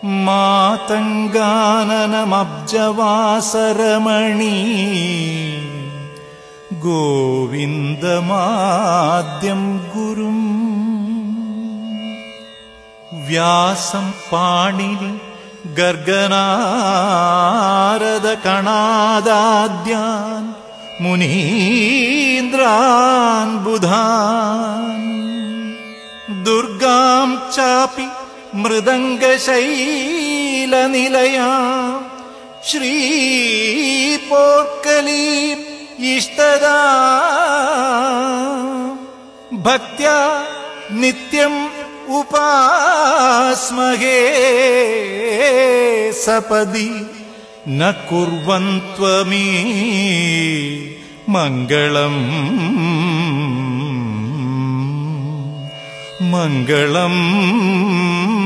മാതംഗാനനമബ്ജവാസരമണി ഗോവിന്ദമാദ്യം ഗുരും വ്യാസം പാണിനി ഗർഗനാരദ കണാദാദ്യാൻ മുനീന്ദ്രാൻ ബുധാൻ ദുർഗാം ചാപി മൃദംഗശൈലനിലയാം ശ്രീപോർക്കലീം ഇഷ്ടദാ ഭക്ത്യാ നിത്യം ഉപാസ്മഹേ സപദി ന കുർവന്ത്വമീ മംഗളം മംഗളം